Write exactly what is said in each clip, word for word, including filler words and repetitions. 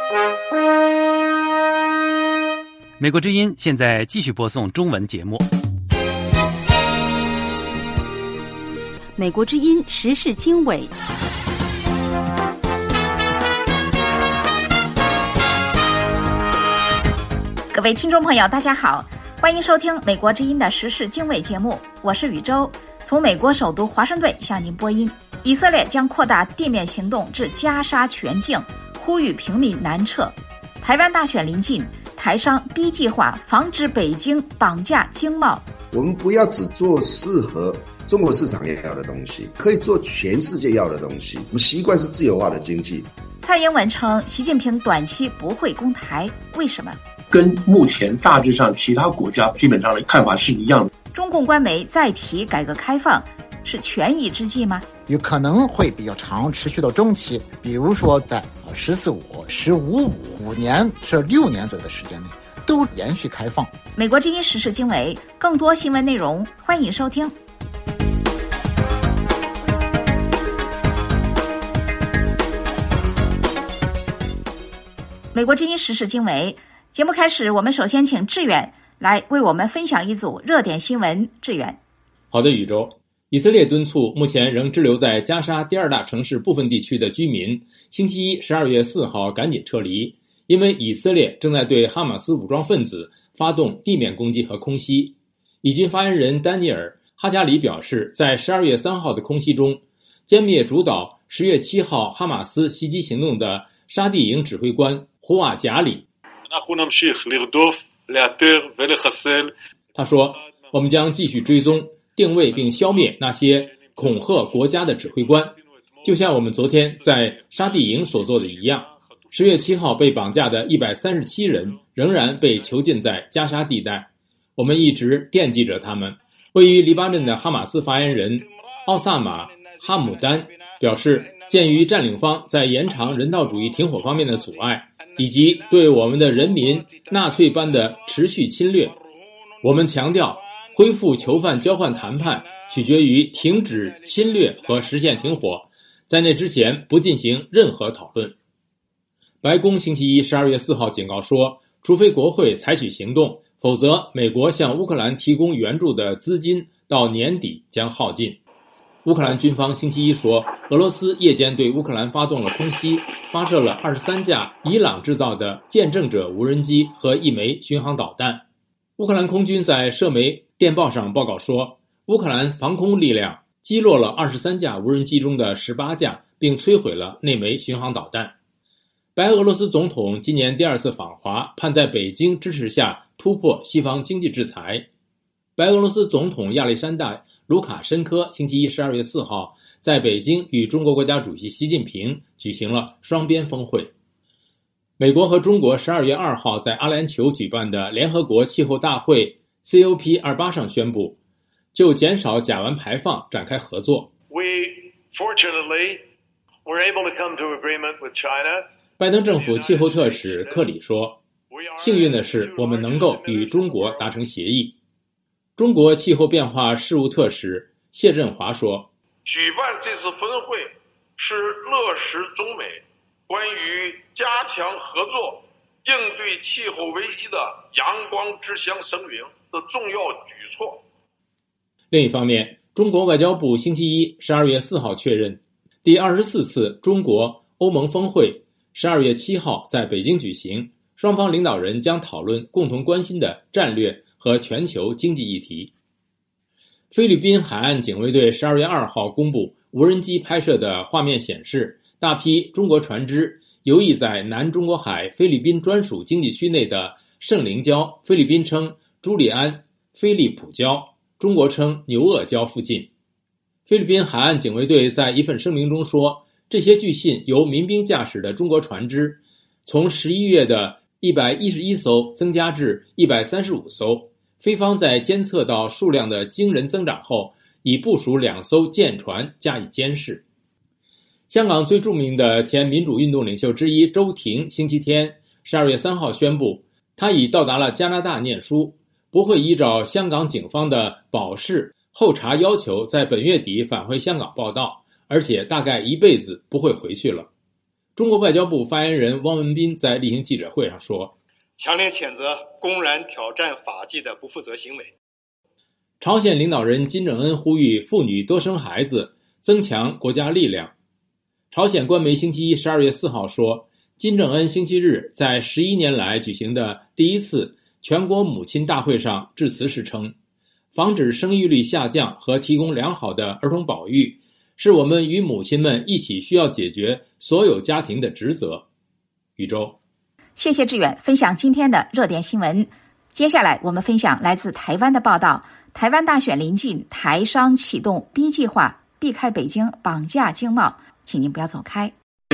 美国之音现在继续播送中文节目。 美国之音时事经纬， 各位听众朋友大家好，欢迎收听美国之音的时事经纬节目，我是宇宙，从美国首都华盛顿向您播音。以色列将扩大地面行动至加沙全境，呼吁平民南撤。台湾大选临近，台商 B 计划防止北京绑架经贸。 我们不要只做适合中国市场要的东西，可以做全世界要的东西。我们习惯是自由化的经济。 蔡英文称习近平短期不会攻台，为什么？ 跟目前大致上其他国家基本上的看法是一样的。 中共官媒再提改革开放，是权宜之计吗？ 有可能会比较长，持续到中期，比如说在十四五、十五五五年至六年左右的时间内，都连续开放。 美国之音时事经纬，更多新闻内容，欢迎收听。美国之音时事经纬节目开始，我们首先请志远来为我们分享一组热点新闻。志远， 好的，宇宙。以色列敦促目前仍滞留在加沙第二大城市部分地区的居民，星期一十二月四号赶紧撤离，因为以色列正在对哈马斯武装分子发动地面攻击和空袭。以军发言人丹尼尔·哈加里表示，在十二月三号的空袭中，歼灭主导十月七号哈马斯袭击行动的沙地营指挥官胡瓦贾里。他说，我们将继续追踪、定位并消灭那些恐吓国家的指挥官，就像我们昨天在沙地营所做的一样。十月七号被绑架的一百三十七人仍然被囚禁在加沙地带，我们一直惦记着他们。位于黎巴嫩的哈马斯发言人奥萨马·哈姆丹表示，鉴于占领方在延长人道主义停火方面的阻碍，以及对我们的人民纳粹般的持续侵略，我们强调恢复囚犯交换谈判取决于停止侵略和实现停火，在那之前不进行任何讨论。白宫星期一十二月四号警告说，除非国会采取行动，否则美国向乌克兰提供援助的资金到年底将耗尽。乌克兰军方星期一说，俄罗斯夜间对乌克兰发动了空袭，发射了二十三架伊朗制造的见证者无人机和一枚巡航导弹。乌克兰空军在社媒电报上报告说，乌克兰防空力量击落了二十三架无人机中的十八架，并摧毁了那枚巡航导弹。白俄罗斯总统今年第二次访华，盼在北京支持下突破西方经济制裁。白俄罗斯总统亚历山大·卢卡申科星期一十二月四号在北京与中国国家主席习近平举行了双边峰会。美国和中国十二月二号在阿联酋举办的联合国气候大会 C O P 二十八 上宣布，就减少甲烷排放展开合作。 We fortunately were able to come to agreement with China. 拜登政府气候特使克里说，幸运的是我们能够与中国达成协议。中国气候变化事务特使谢振华说， 举办这次峰会是落实中美关于加强合作应对气候危机的阳光之乡声明的重要举措。 另一方面，中国外交部星期一十二月四号确认，第二十四次中国欧盟峰会十二月七号在北京举行，双方领导人将讨论共同关心的战略和全球经济议题。菲律宾海岸警卫队十二月二号公布无人机拍摄的画面显示，大批中国船只游弋在南中国海菲律宾专属经济区内的圣灵礁，菲律宾称朱利安菲利普礁，中国称牛轭礁附近。菲律宾海岸警卫队在一份声明中说，这些据信由民兵驾驶的中国船只从十一月的一百一十一艘增加至一百三十五艘，菲方在监测到数量的惊人增长后，已部署两艘舰船加以监视。香港最著名的前民主运动领袖之一周庭星期天十二月三号宣布，他已到达了加拿大念书，不会依照香港警方的保释候查要求在本月底返回香港报到，而且大概一辈子不会回去了。 中国外交部发言人汪文斌在例行记者会上说， 强烈谴责公然挑战法纪的不负责行为。 朝鲜领导人金正恩呼吁妇女多生孩子，增强国家力量。朝鲜官媒星期一十二月四号说，金正恩星期日在十一年来举行的第一次全国母亲大会上致辞时称，防止生育率下降和提供良好的儿童保育是我们与母亲们一起需要解决所有家庭的职责。宇宙， 谢谢志远分享今天的热点新闻。接下来我们分享来自台湾的报道。台湾大选临近，台商启动 B 计划，避开北京绑架经贸，请您不要走开。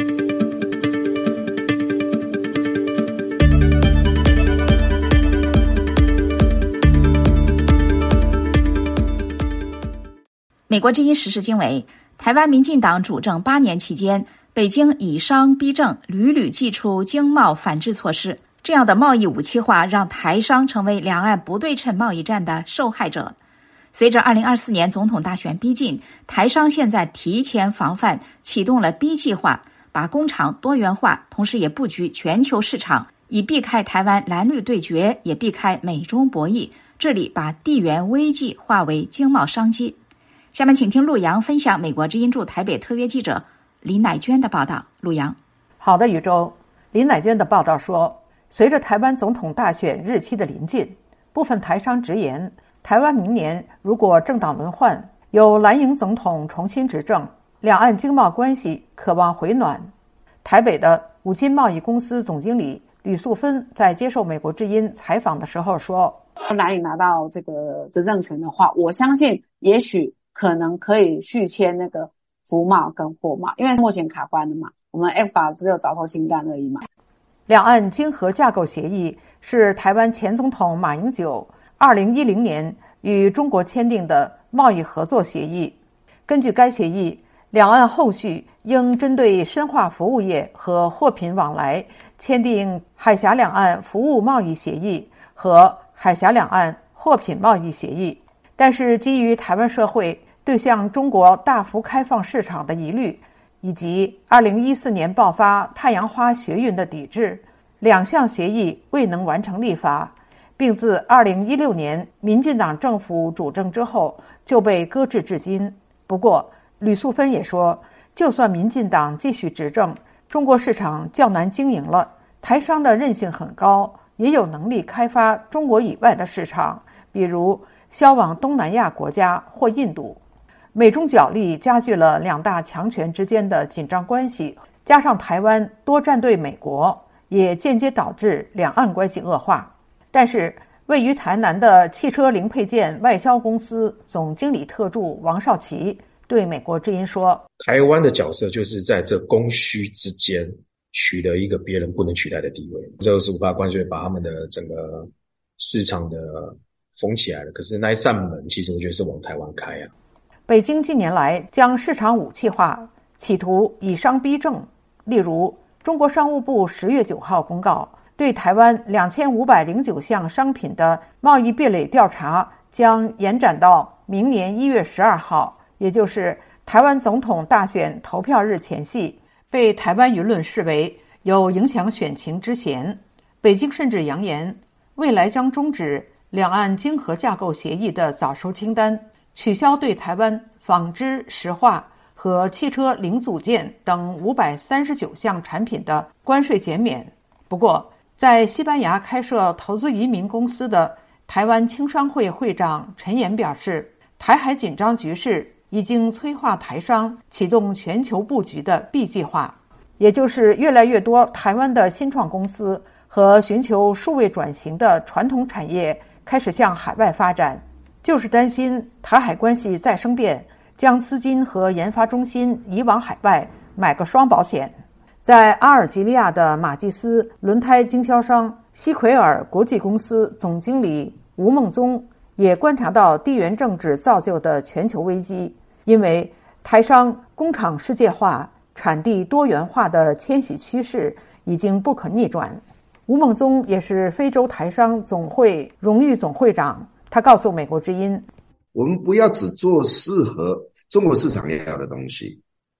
美国之音时事经纬，台湾民进党主政八年期间，北京以商逼政，屡屡祭出经贸反制措施。这样的贸易武器化让台商成为两岸不对称贸易战的受害者。随着二零二四年总统大选逼近，台商现在提前防范，启动了 B 计划，把工厂多元化，同时也布局全球市场，以避开台湾蓝绿对决，也避开美中博弈，这里把地缘危机化为经贸商机。下面请听陆洋分享美国之音驻台北特约记者林乃娟的报道。陆洋， 好的，宇宙。林乃娟的报道说，随着台湾总统大选日期的临近，部分台商直言，台湾明年如果政党轮换，由蓝营总统重新执政，两岸经贸关系可望回暖。台北的五金贸易公司总经理吕素芬在接受美国之音采访的时候说， 蓝营拿到这个执政权的话，我相信也许可能可以续签那个服贸跟货贸，因为目前卡关了嘛，我们 F 法只有早收清单而已嘛。 两岸经合架构协议是台湾前总统马英九二零一零年与中国签订的贸易合作协议。根据该协议，两岸后续应针对深化服务业和货品往来，签订海峡两岸服务贸易协议和海峡两岸货品贸易协议。但是基于台湾社会对向中国大幅开放市场的疑虑，以及二零一四年爆发太阳花学运的抵制，两项协议未能完成立法，并自二零一六年民进党政府主政之后就被搁置至今。不过吕素芬也说，就算民进党继续执政，中国市场较难经营了，台商的韧性很高，也有能力开发中国以外的市场，比如销往东南亚国家或印度。美中角力加剧了两大强权之间的紧张关系，加上台湾多站队美国，也间接导致两岸关系恶化。但是位于台南的汽车零配件外销公司总经理特助王少奇对美国之音说， 台湾的角色就是在这供需之间取得一个别人不能取代的地位。这二十五%关税把他们的整个市场的封起来了，可是那一扇门其实我觉得是往台湾开啊。 北京近年来将市场武器化，企图以商逼政。例如，中国商务部十月九号公告，对台湾两千五百零九项商品的贸易壁垒调查将延展到明年一月十二号，也就是台湾总统大选投票日前夕，被台湾舆论视为有影响选情之嫌。北京甚至扬言，未来将终止两岸经合架构协议的早收清单，取消对台湾纺织、石化和汽车零组件等五百三十九项产品的关税减免。不过，在西班牙开设投资移民公司的台湾青商会会长陈岩表示，台海紧张局势已经催化台商启动全球布局的 B 计划，也就是越来越多台湾的新创公司和寻求数位转型的传统产业开始向海外发展，就是担心台海关系再生变，将资金和研发中心移往海外，买个双保险。在阿尔及利亚的马济斯轮胎经销商西奎尔国际公司总经理吴孟宗也观察到地缘政治造就的全球危机，因为台商工厂世界化、产地多元化的迁徙趋势已经不可逆转。吴孟宗也是非洲台商总会荣誉总会长，他告诉美国之音， 我们不要只做适合中国市场要的东西，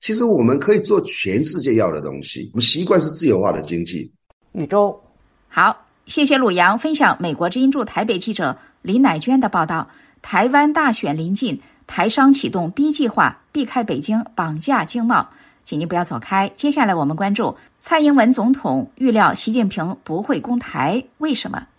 其实我们可以做全世界要的东西，我们习惯是自由化的经济。 宇宙， 好，谢谢鲁阳分享美国之音驻台北记者李乃娟的报道。台湾大选临近，台商启动 B 计划，避开北京绑架经贸。请您不要走开，接下来我们关注蔡英文总统预料习近平不会攻台，为什么？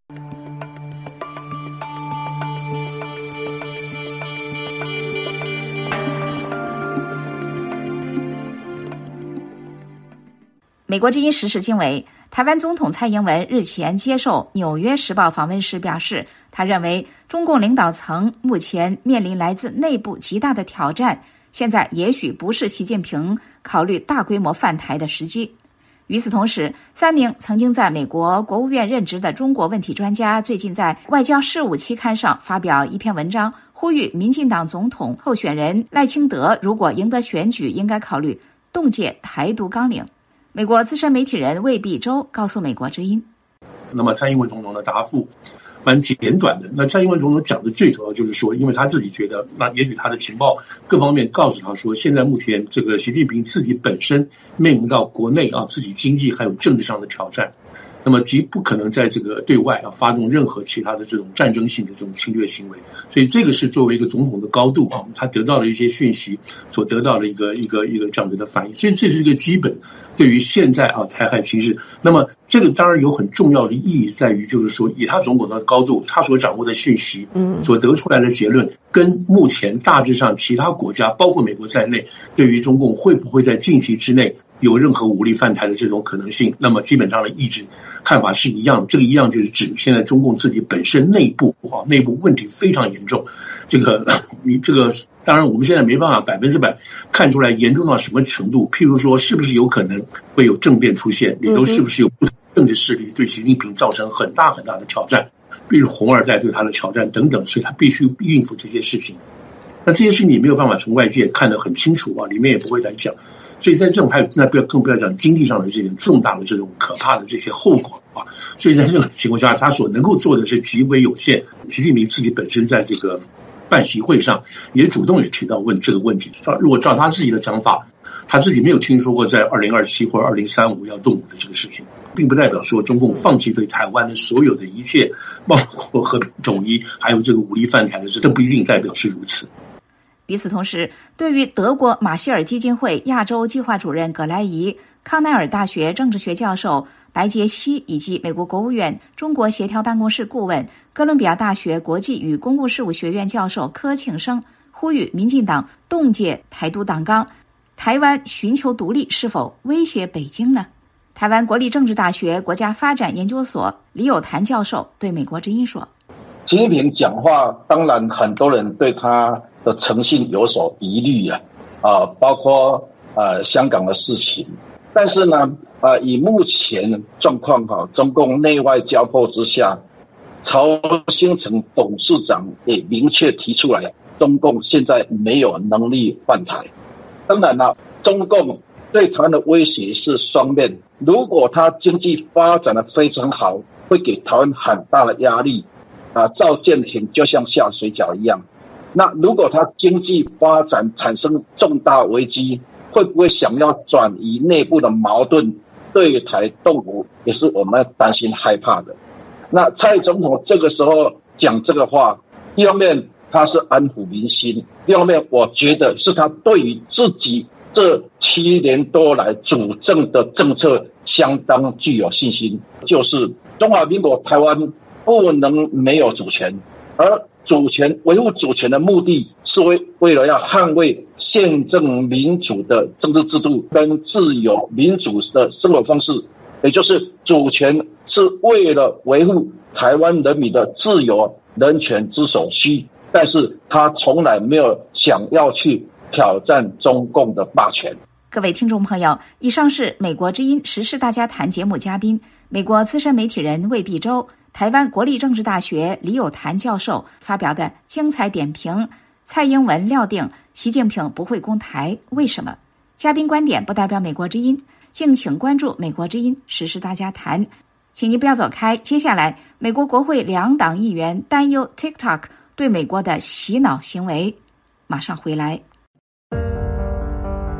美国之音时事经纬，台湾总统蔡英文日前接受《纽约时报》访问时表示，他认为中共领导层目前面临来自内部极大的挑战，现在也许不是习近平考虑大规模犯台的时机。与此同时，三名曾经在美国国务院任职的中国问题专家最近在《外交事务》期刊上发表一篇文章，呼吁民进党总统候选人赖清德如果赢得选举，应该考虑冻结台独纲领。美国资深媒体人魏必洲告诉美国之音， 那么蔡英文总统的答复蛮简短的。那蔡英文总统讲的最主要就是说，因为他自己觉得，那也许他的情报各方面告诉他说，现在目前这个习近平自己本身面临到国内啊自己经济还有政治上的挑战，那么极不可能在这个对外啊发动任何其他的这种战争性的这种侵略行为，所以这个是作为一个总统的高度啊，他得到了一些讯息所得到的一个一个一个这样子的反应，所以这是一个基本对于现在啊台海情势。那么这个当然有很重要的意义在于，就是说以他总统的高度，他所掌握的讯息，嗯，所得出来的结论，跟目前大致上其他国家，包括美国在内，对于中共会不会在近期之内有任何武力犯台的这种可能性，那么基本上的意志看法是一样。这个一样就是指现在中共自己本身内部啊内部问题非常严重。这个你这个当然我们现在没办法百分之百看出来严重到什么程度。譬如说，是不是有可能会有政变出现？里头是不是有不同政治势力对习近平造成很大很大的挑战？比如红二代对他的挑战等等，所以他必须应付这些事情。那这些事情你没有办法从外界看得很清楚啊，里面也不会来讲。所以在这种还有那不要更不要讲经济上的这种重大的这种可怕的这些后果啊，所以在这种情况下，他所能够做的是极为有限。习近平自己本身在这个办席会上也主动也提到问这个问题，如果照他自己的讲法，他自己没有听说过在二零二七或者二零三五要动武的这个事情，并不代表说中共放弃对台湾的所有的一切，包括和平统一，还有这个武力犯台的事，这不一定代表是如此。 与此同时，对于德国马歇尔基金会亚洲计划主任葛莱仪、康奈尔大学政治学教授白杰西以及美国国务院中国协调办公室顾问、哥伦比亚大学国际与公共事务学院教授柯庆生呼吁民进党冻结台独党纲，台湾寻求独立是否威胁北京呢？台湾国立政治大学国家发展研究所李友潭教授对美国之音说， 习近平讲话，当然很多人对他的诚信有所疑虑啊，啊，包括呃香港的事情，但是呢，啊，以目前状况哈，中共内外交迫之下，曹兴诚董事长也明确提出来，中共现在没有能力犯台。当然了，中共对台湾的威胁是双面，如果他经济发展的非常好，会给台湾很大的压力啊，赵建平就像下水饺一样。那如果他经济发展产生重大危机，会不会想要转移内部的矛盾，对台动武，也是我们担心害怕的。那蔡总统这个时候讲这个话，一方面他是安抚民心，一方面我觉得是他对于自己这七年多来主政的政策相当具有信心，就是中华民国台湾不能没有主权，而主权维护主权的目的是为为了要捍卫宪政民主的政治制度跟自由民主的生活方式，也就是主权是为了维护台湾人民的自由人权之所需，但是他从来没有想要去挑战中共的霸权。 各位听众朋友，以上是美国之音时事大家谈节目嘉宾，美国资深媒体人魏必洲、台湾国立政治大学李友潭教授发表的精彩点评：蔡英文料定习近平不会攻台，为什么？嘉宾观点不代表美国之音，敬请关注美国之音时事大家谈。请您不要走开，接下来美国国会两党议员担忧 TikTok 对美国的洗脑行为，马上回来。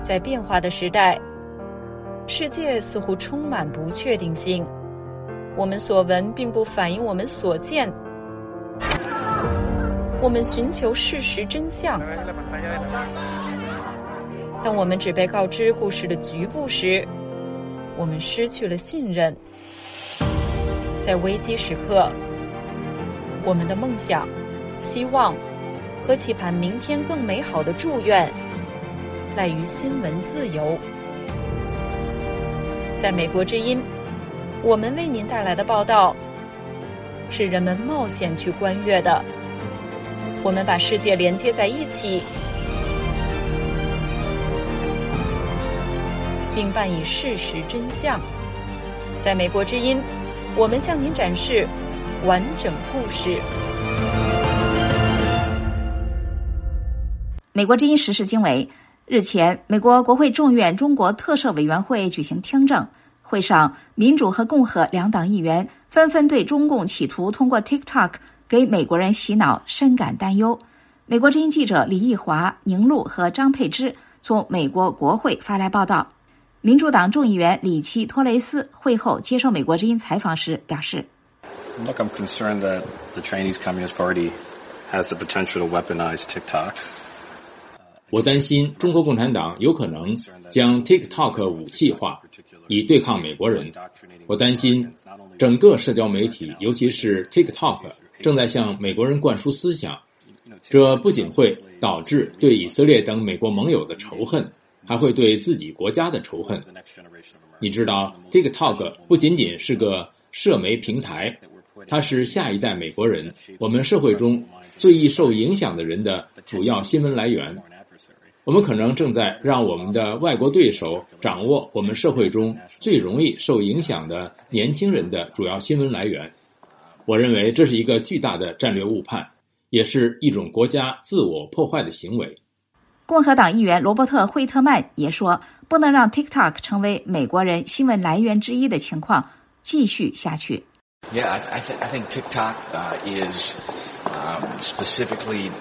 在变化的时代，世界似乎充满不确定性，我们所闻并不反映我们所见，我们寻求事实真相。当我们只被告知故事的局部时，我们失去了信任。在危机时刻，我们的梦想、希望和期盼明天更美好的祝愿赖于新闻自由。在美国之音，我们为您带来的报道是人们冒险去观阅的。我们把世界连接在一起，并伴以事实真相。在美国之音，我们向您展示完整故事。 美国之音时事经纬，日前，美国国会众院中国特设委员会举行听证，会上民主和共和两党议员纷纷对中共企图通过 TikTok 给美国人洗脑深感担忧。美国之音记者李义华、宁路和张佩芝从美国国会发来报道。民主党众议员里奇·托雷斯会后接受美国之音采访时表示 Look, I'm concerned that the Chinese Communist Party has the potential to weaponize TikTok. 我担心中国共产党有可能将 TikTok 武器化，以对抗美国人。我担心整个社交媒体，尤其是 TikTok 正在向美国人灌输思想，这不仅会导致对以色列等美国盟友的仇恨，还会对自己国家的仇恨。你知道 TikTok 不仅仅是个社媒平台，它是下一代美国人，我们社会中最易受影响的人的主要新闻来源。我们可能正在让我们的外国对手掌握我们社会中最容易受影响的年轻人的主要新闻来源。我认为这是一个巨大的战略误判，也是一种国家自我破坏的行为。 共和党议员罗伯特·惠特曼也说，不能让 TikTok 成为美国人新闻来源之一的情况继续下去。 Yeah, I, I, th- I think TikTok uh, is um, specifically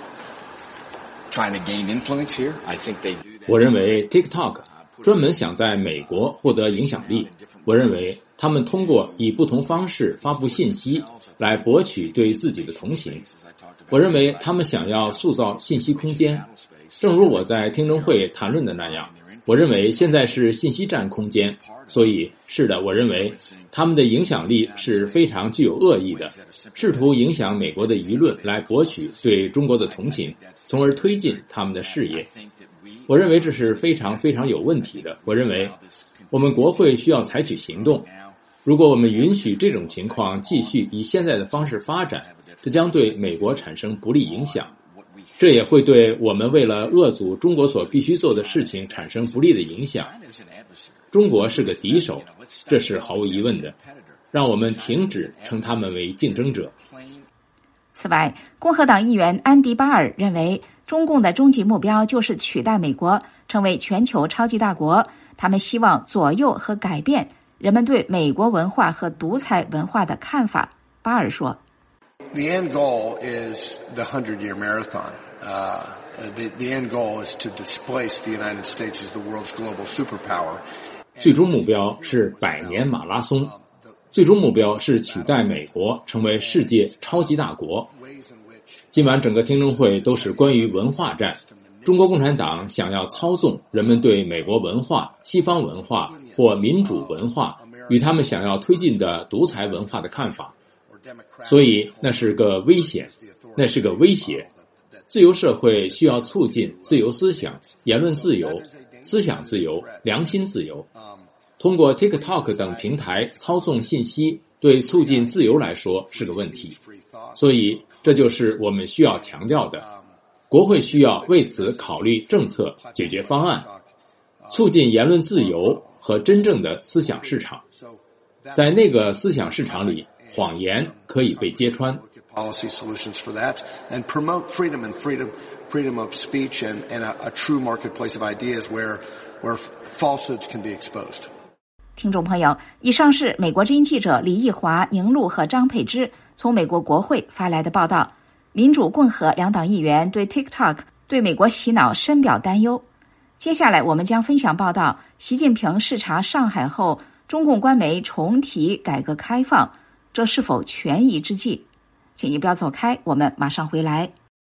trying to gain influence here. I think they do that. 我认为 TikTok 专门想在美国获得影响力。我认为他们通过以不同方式发布信息来博取对自己的同情。我认为他们想要塑造信息空间。正如我在听证会谈论的那样，我认为现在是信息战空间，所以是的，我认为他们的影响力是非常具有恶意的，试图影响美国的舆论来博取对中国的同情，从而推进他们的事业。我认为这是非常非常有问题的。我认为我们国会需要采取行动。如果我们允许这种情况继续以现在的方式发展，这将对美国产生不利影响。这也会对我们为了遏阻中国所必须做的事情产生不利的影响。中国是个敌手，这是毫无疑问的。让我们停止称他们为竞争者。 此外，共和党议员安迪·巴尔认为，中共的终极目标就是取代美国，成为全球超级大国。他们希望左右和改变人们对美国文化和独裁文化的看法。巴尔说 The end goal is the hundred-year marathon. Uh, the, the end goal is to displace the United States as the world's global superpower. 最终目标是百年马拉松，最终目标是取代美国成为世界超级大国。今晚整个听证会都是关于文化战。中国共产党想要操纵人们对美国文化、西方文化或民主文化与他们想要推进的独裁文化的看法。所以那是个危险，那是个威胁。自由社会需要促进自由思想、言论自由、思想自由、良心自由。通过 TikTok 等平台操纵信息，对促进自由来说是个问题。所以这就是我们需要强调的。国会需要为此考虑政策解决方案，促进言论自由和真正的思想市场。在那个思想市场里，谎言可以被揭穿。 Policy solutions for that and promote freedom and freedom, freedom of speech and, and a, a true marketplace of ideas where, where falsehoods can be exposed. 听众朋友，以上是美国之音记者李义华、宁路和张佩芝从美国国会发来的报道。民主、共和两党议员对 TikTok 对美国洗脑深表担忧。 接下来我们将分享报道，习近平视察上海后，中共官媒重提改革开放，这是否权宜之计？请你不要走开，我们马上回来。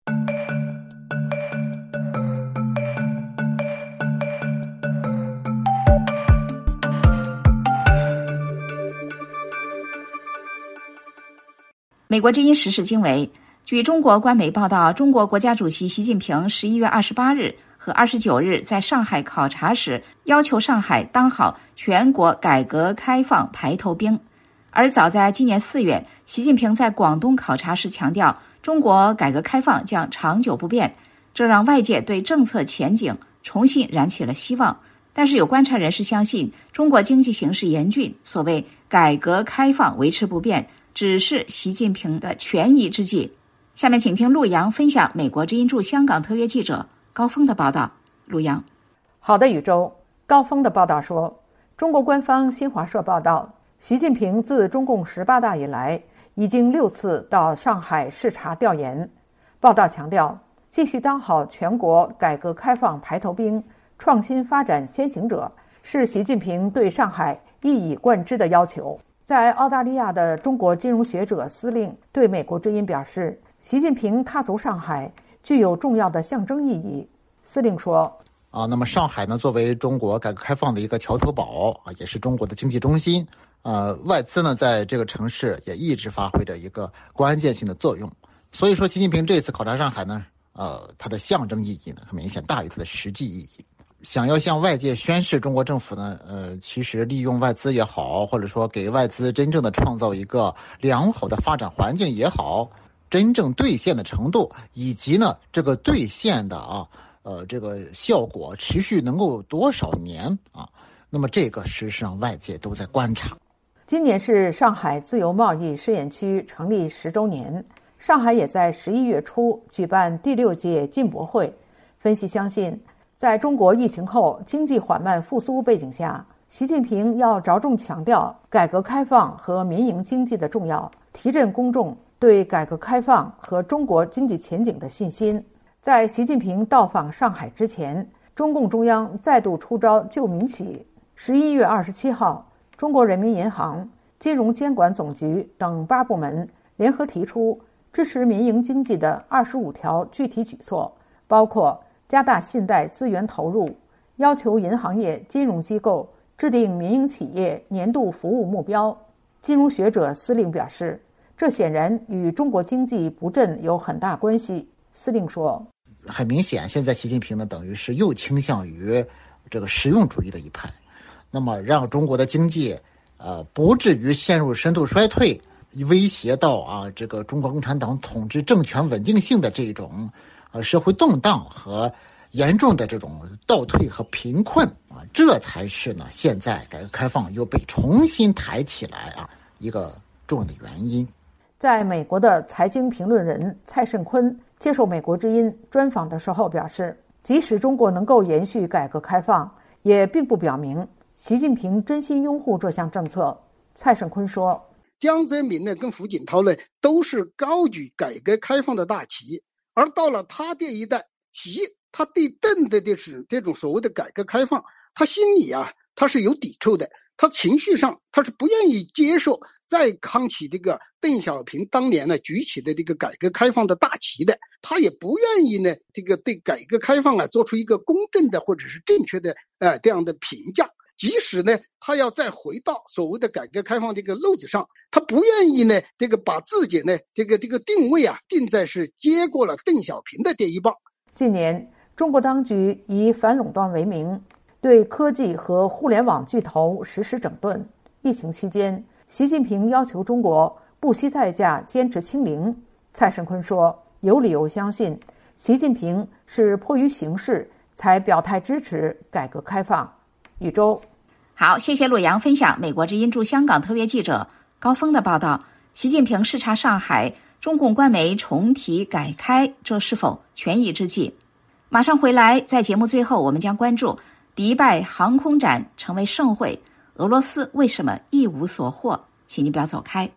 美国之音时事经纬，据中国官媒报道，中国国家主席习近平十一月二十八日和二十九日在上海考察时，要求上海当好全国改革开放排头兵。而早在今年四月，习近平在广东考察时强调，中国改革开放将长久不变，这让外界对政策前景重新燃起了希望。但是有观察人士相信，中国经济形势严峻，所谓改革开放维持不变，只是习近平的权宜之计。下面请听陆洋分享美国之音驻香港特约记者高峰的报道。陆洋， 好的，宇宙。高峰的报道说，中国官方新华社报道，习近平自中共十八大以来，已经六次到上海视察调研。报道强调，继续当好全国改革开放排头兵、创新发展先行者，是习近平对上海一以贯之的要求。在澳大利亚的中国金融学者司令对美国之音表示，习近平踏足上海具有重要的象征意义。司令说， 啊，那么上海呢，作为中国改革开放的一个桥头堡啊，也是中国的经济中心。呃，外资呢，在这个城市也一直发挥着一个关键性的作用。所以说，习近平这次考察上海呢，呃，它的象征意义呢，很明显大于它的实际意义。想要向外界宣示中国政府呢，呃，其实利用外资也好，或者说给外资真正的创造一个良好的发展环境也好，真正兑现的程度，以及呢这个兑现的啊，呃，这个效果持续能够多少年啊？那么这个事实上外界都在观察。 今年是上海自由贸易试验区成立十周年，上海也在十一月初举办第六届进博会。分析相信，在中国疫情后经济缓慢复苏背景下，习近平要着重强调改革开放和民营经济的重要，提振公众对改革开放和中国经济前景的信心。在习近平到访上海之前，中共中央再度出招救民企。十一月二十七号，中国人民银行、金融监管总局等八部门联合提出支持民营经济的二十五条具体举措，包括加大信贷资源投入，要求银行业金融机构制定民营企业年度服务目标。金融学者司令表示，这显然与中国经济不振有很大关系。司令说， 很明显，现在习近平呢，等于是又倾向于这个实用主义的一派，那么让中国的经济呃不至于陷入深度衰退，威胁到啊这个中国共产党统治政权稳定性的这种呃社会动荡和严重的这种倒退和贫困啊，这才是呢现在改革开放又被重新抬起来啊一个重要的原因。 在美国的财经评论人蔡胜坤接受美国之音专访的时候表示，即使中国能够延续改革开放，也并不表明习近平真心拥护这项政策。蔡胜坤说， 江泽民呢跟胡锦涛呢都是高举改革开放的大旗，而到了他这一代，习他对邓的这是这种所谓的改革开放，他心里啊他是有抵触的，他情绪上他是不愿意接受再扛起这个邓小平当年呢举起的这个改革开放的大旗的，他也不愿意呢这个对改革开放啊做出一个公正的或者是正确的呃这样的评价。即使呢他要再回到所谓的改革开放这个路子上，他不愿意呢这个把自己呢这个这个定位啊定在是接过了邓小平的这一棒。 近年中国当局以反垄断为名，对科技和互联网巨头实施整顿。疫情期间，习近平要求中国不惜代价坚持清零。蔡胜坤说，有理由相信习近平是迫于形势才表态支持改革开放。宇宙， 好，谢谢陆洋分享美国之音驻香港特约记者高峰的报道。习近平视察上海，中共官媒重提改开，这是否权宜之计？马上回来，在节目最后，我们将关注迪拜航空展成为盛会，俄罗斯为什么一无所获？请你不要走开。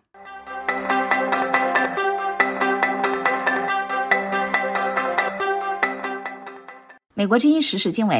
美国之音时事经纬，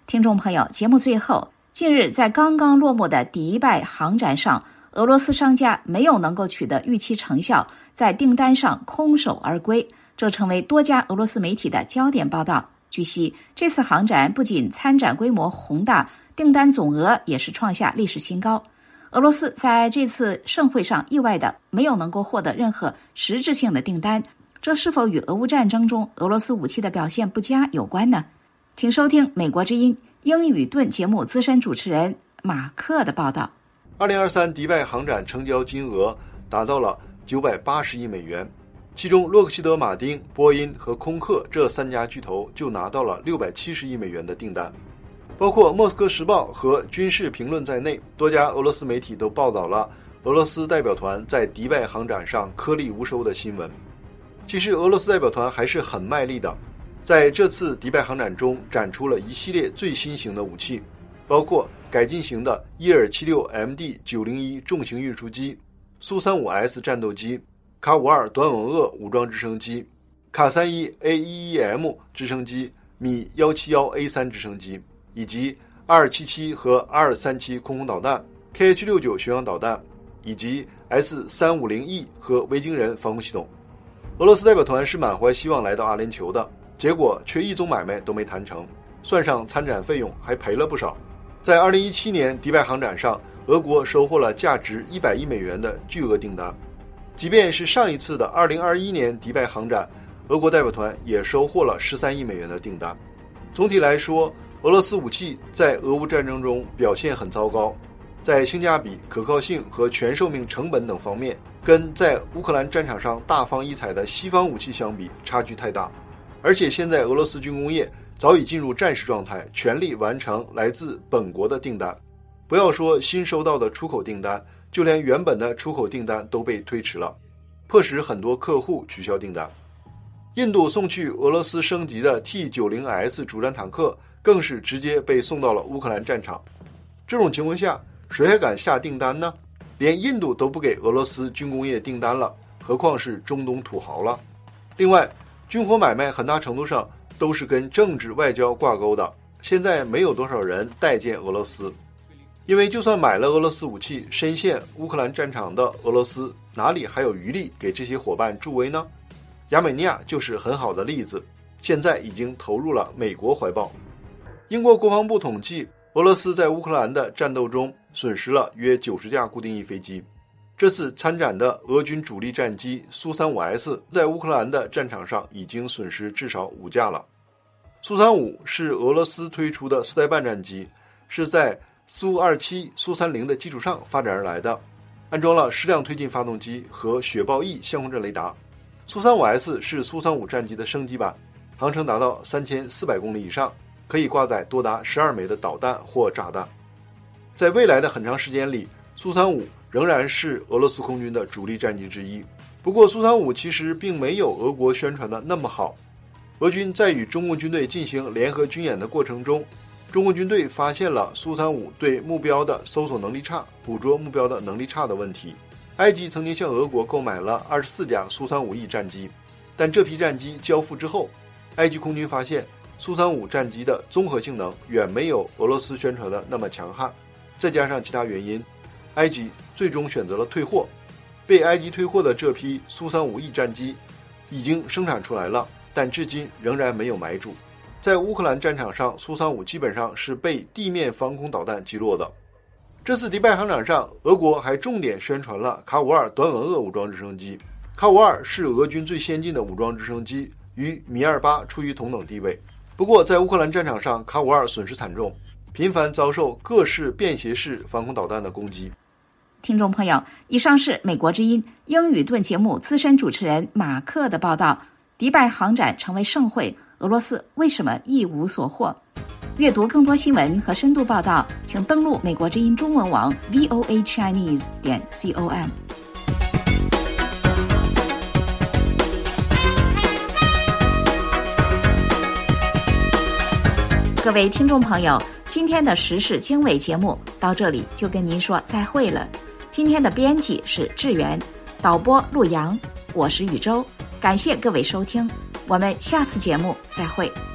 听众朋友，节目最后，近日在刚刚落幕的迪拜航展上，俄罗斯商家没有能够取得预期成效，在订单上空手而归，这成为多家俄罗斯媒体的焦点报道。据悉，这次航展不仅参展规模宏大，订单总额也是创下历史新高。俄罗斯在这次盛会上意外的没有能够获得任何实质性的订单，这是否与俄乌战争中俄罗斯武器的表现不佳有关呢？请收听美国之音英语盾节目资深主持人马克的报道。 二零二三迪拜航展成交金额达到了九百八十亿美元，其中洛克希德马丁、波音和空客这三家巨头就拿到了六百七十亿美元的订单。包括莫斯科时报和军事评论在内，多家俄罗斯媒体都报道了俄罗斯代表团在迪拜航展上颗粒无收的新闻。其实俄罗斯代表团还是很卖力的，在这次迪拜航展中展出了一系列最新型的武器，包括改进型的伊尔 七六 M D 九零一 重型运输机、苏三五 S 战斗机、卡五二短吻鳄武装直升机、卡三一 A 一一 M 直升机、米一七一 A 三直升机，以及 二七七 和 二三七 空空导弹、K H 六九 巡洋导弹，以及 S 三五零 E 和维京人防空系统。俄罗斯代表团是满怀希望来到阿联酋的，结果却一宗买卖都没谈成，算上参展费用还赔了不少。在二零一七年迪拜航展上，俄国收获了价值一百亿美元的巨额订单。即便是上一次的二零二一年迪拜航展，俄国代表团也收获了十三亿美元的订单。总体来说，俄罗斯武器在俄乌战争中表现很糟糕，在性价比、可靠性和全寿命成本等方面，跟在乌克兰战场上大放异彩的西方武器相比，差距太大。而且现在俄罗斯军工业早已进入战时状态，全力完成来自本国的订单。不要说新收到的出口订单，就连原本的出口订单都被推迟了，迫使很多客户取消订单。印度送去俄罗斯升级的 T 九十 S 主战坦克更是直接被送到了乌克兰战场。这种情况下，谁还敢下订单呢？连印度都不给俄罗斯军工业订单了，何况是中东土豪了。另外，军火买卖很大程度上都是跟政治外交挂钩的，现在没有多少人待见俄罗斯，因为就算买了俄罗斯武器，深陷乌克兰战场的俄罗斯哪里还有余力给这些伙伴助威呢？亚美尼亚就是很好的例子，现在已经投入了美国怀抱。英国国防部统计，俄罗斯在乌克兰的战斗中损失了约九十架固定翼飞机。这次参展的俄军主力战机苏三五 S 在乌克兰的战场上已经损失至少五架了。苏三五是俄罗斯推出的四代半战机，是在苏二七、苏三零的基础上发展而来的，安装了矢量推进发动机和雪豹 E 相控阵雷达。苏三五 S 是苏三五战机的升级版，航程达到三千四百公里以上，可以挂载多达十二枚的导弹或炸弹。在未来的很长时间里，苏三五仍然是俄罗斯空军的主力战机之一。不过苏三五其实并没有俄国宣传的那么好。俄军在与中共军队进行联合军演的过程中，中共军队发现了苏三五对目标的搜索能力差、捕捉目标的能力差的问题。埃及曾经向俄国购买了二十四架苏三五 E 战机，但这批战机交付之后，埃及空军发现苏三五战机的综合性能远没有俄罗斯宣传的那么强悍，再加上其他原因，埃及最终选择了退货。被埃及退货的这批苏三五 E 战机已经生产出来了，但至今仍然没有买主。在乌克兰战场上，苏三五基本上是被地面防空导弹击落的。这次迪拜航展上，俄国还重点宣传了卡五二短吻鳄武装直升机。卡五二是俄军最先进的武装直升机，与米二八处于同等地位。不过在乌克兰战场上，卡五二损失惨重，频繁遭受各式便携式防空导弹的攻击。 听众朋友，以上是美国之音英语盾节目资深主持人马克的报道。迪拜航展成为盛会，俄罗斯为什么一无所获？阅读更多新闻和深度报道，请登录美国之音中文网 v o a chinese 点 com。各位听众朋友，今天的时事经纬节目到这里就跟您说再会了。今天的编辑是志源，导播陆阳，我是宇宙，感谢各位收听，我们下次节目再会。